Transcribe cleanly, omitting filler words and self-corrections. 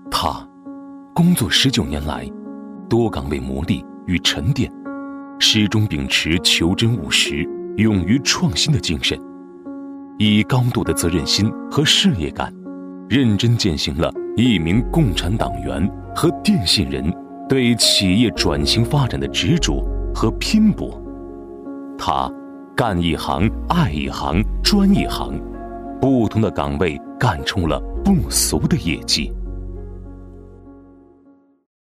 他工作19年来，多岗位磨砺与沉淀，始终秉持求真务实、勇于创新的精神，以高度的责任心和事业感，认真践行了一名共产党员和电信人对企业转型发展的执着和拼搏。他干一行爱一行专一行，不同的岗位干出了不俗的业绩。